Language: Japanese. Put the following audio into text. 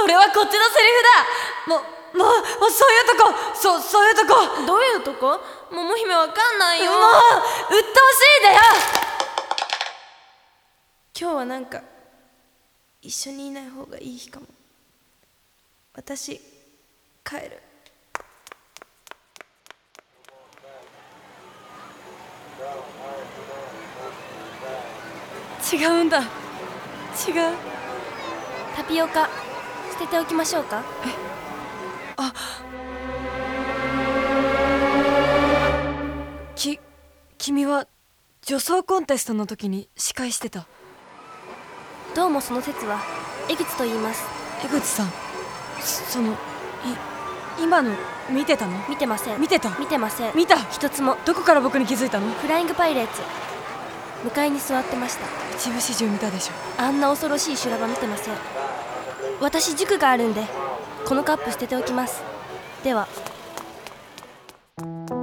それはこっちのセリフだ。もうそういうとこ、そういうとこ。 どういうとこ？桃姫わかんないよ。 もう鬱陶しいだよ。 今日はなんか一緒にいない方がいい日かも。私帰る。 違うんだ、違う。 タピオカ捨てておきましょうか？ 君は女装コンテストの時に司会してた。 どうもその説は。江口と言います。 江口さん、今の見てたの？ 見てません。 見てた？ 見てません。 見た？ 一つも。 どこから僕に気づいたの？ フライングパイレーツ向かいに座ってました。 一部始終見たでしょ。 あんな恐ろしい修羅場見てません。私塾があるんでこのカップ捨てておきます。では。